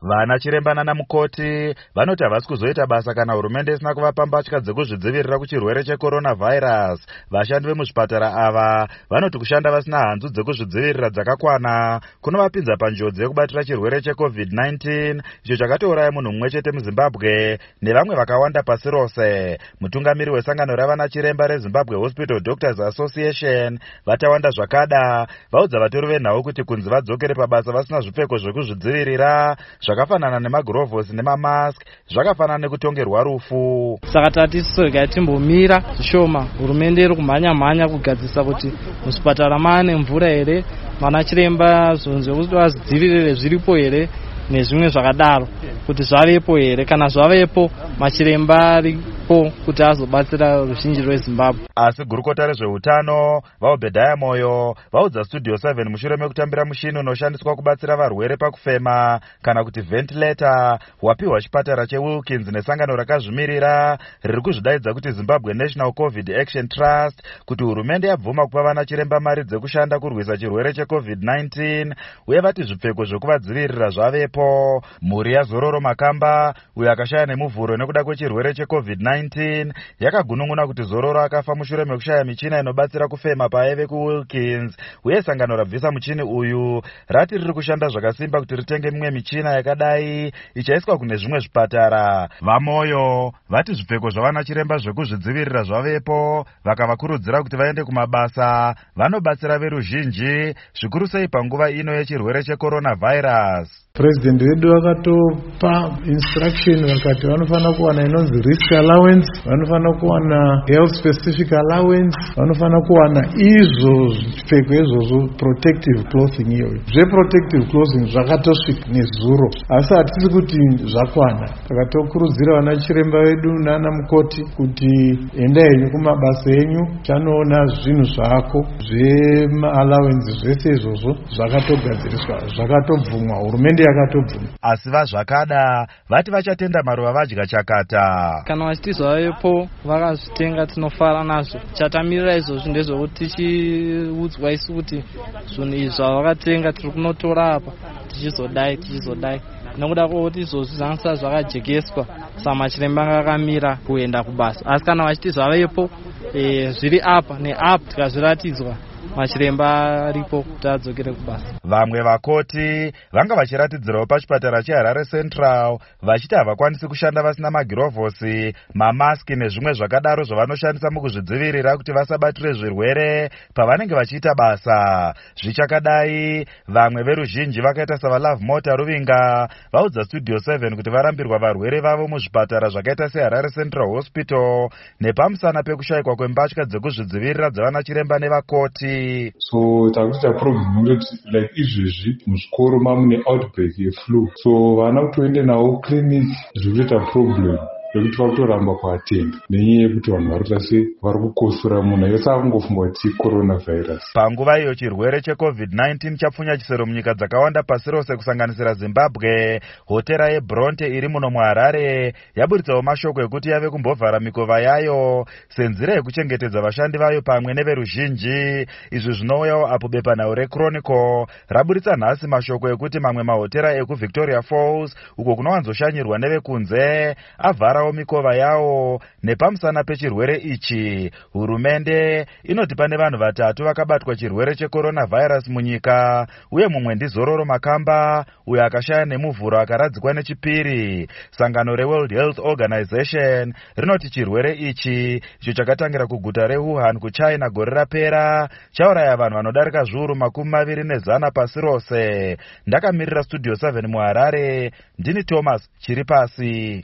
Vana chiremba nana mukoti vanoti havasi kuzoita basa kana hurumende isina kuvapa mbatya dzekuzvidzivirira kuchirwere checoronavirus. Vashandi vemuzvipatara ava vanoti kushanda vasina hanzu dzekuzvidzivirira dzakakwana kunovapinza panjodzi yekubatira chirwere cheCovid-19 icho chakatouraya munhu mumwe chete muZimbabwe nevamwe vakawanda pasi rose. Mutungamiri wesangano ravana chiremba reZimbabwe Hospital Doctors Association Vatawanda Zvakada vaudza vatori venhau kuti kunzi vadzokere pabasa vasina zvipfeko zvekuzvidzivirira zvakafanana nemagirovhosi nemamask zvakafanana nekutongerwa rufu. Saka tatisu regai timbomira zvishoma. Hurumende iri kumhanya kugadzisa kuti muzvipatara maane mvura here, vana chiremba zvonzi zvekuti vadzivirire zviripo here nezvimwe zvakadaro kuti zvavepo here. Kana zvavepo machiremba aripo kuti azobatsira ruzhinji rweZimbabwe. Asi gurukota rezveutano vaObhedhaya Moyo vaudza Studio 7 mushure mekutambira mushini unoshandiswa kubatsira varwere pakufema kana kuti ventilator wapiwa chipatara cheWilkins nesangano rakazvimirira riri kuzvidaidza kuti Zimbabwe National COVID Action Trust kuti hurumende yabvuma kupa vana chiremba mari dzekushanda kurwisa chirwere cheCovid-19 uye vati zvipfeko zvekuvadzivirira zvavepo. Mhuri yaZororo Makamba uyo akashaya nemuvhuro nekuda kwechirwere cheCovid-19 yakagunun'una kuti Zororo akafa mushure mekushaya michina inobatsira kufema paaive kuWilkins uye sangano rabvisa muchini uyu rati riri kushanda zvakasimba kuti ritenge mimwe michina yakadai ichaiswa kune zvimwe zvipatara. Vamoyo vati zvipfeko zvavana chiremba zvekuzvidzivirira zvavepo vakavakurudzira kuti vaende kumabasa vanobatsira veruzhinji zvikuru sei panguva ino yechirwere checoronavirus. President wedu akatopa instruction vakati vanofana kuwana inonzi risk allowance, vanofana kuwana health specific allowance, vanofana kuwana izvo zvipfeko izvozvo protective clothing. Iyoyo zveprotective clothing zvakatosvika nezuro asi hatisi kuti zvakwana. Takatokurudzira vana chiremba vedu nana mukoti kuti enda henyu kumabasa enyu chanoona zvinhu zvako zvema-allowance zvese izvozvo zvakatogadziriswa zvakatobvumwa hurumende yakatobvuma. Asi vaZvakada vati vachatenda maruva vadya chakata. Kana vachitizwa vepo vakazvitenga tinofara nazvo. Chatamirira izvozvo ndezvokuti tichiudzwa isu kuti zvinhu izvi zvavakatenga tiri kunotora apa tichizodai nokuda kwokuti izvozvo zvanga zvakajegeswa saka machiremba akamira kuenda kubasa. Asi kana vachitizwa vepo zviri apa neapa tikazviratidzwa machiremba aripo kuti adzokere kubasa. Vamwe vakoti vanga vachiratidzirawo pachipatara cheHarare Central vachiti havakwanisi kushanda vasina magirovhosi, mamaski nezvimwe zvakadaro zvavanoshandisa mukuzvidzivirira kuti vasabatire zvirwere pavanenge vachiita basa. Zvichakadai vamwe veruzhinji vakaita savaLove Mota Ruvinga vaudza Studio 7 kuti varambirwa varwere vavo muzvipatara zvakaita seHarare Central Hospital nepamusana pekushayikwa kwembatya dzekuzvidzivirira dzavana chiremba nevakoti. So takuita problem like izvezvi muzvikoro mamune outbreak yeflu, so vana kutoende navo clinic zvikuita problem yekuti vakutoramba kuattend nenyaya yekuti vanhu vari kuita vari kukosora munhu yose akungofunga kuti coronavirus. Panguva iyo chirwere cheCovid-19 chapfunya chisero munyika dzakawanda pasi rose kusanganisira Zimbabwe, hotera yeBronte iri muno muHarare yaburitsawo mashoko ekuti yave kumbovhara mikova yayo senzira yekuchengetedza vashandi vayo pamwe neveruzhinji. Izvi zvinouyawo apo bepanhau reChronicle raburitsa nhasi mashoko ekuti mamwe mahotera ekuVictoria Falls uko kunowanzoshanyirwa nevekunze avhara mikova yawo nepamusana pechirwere ichi. Hurumende inoti pane vanhu vatatu vakabatwa chirwere checoronavirus munyika uye mumwe ndiZororo Makamba uyo akashaya nemuvhuro akaradzikwa nechipiri. Sangano reWorld Health Organization rinoti chirwere ichi icho chakatangira kuguta reWuhan kuChina gore rapera chauraya vanhu vanodarika zviuru 24 pasi rose. Ndakamirira Studio 7 muHarare, ndini Thomas Chiripasi.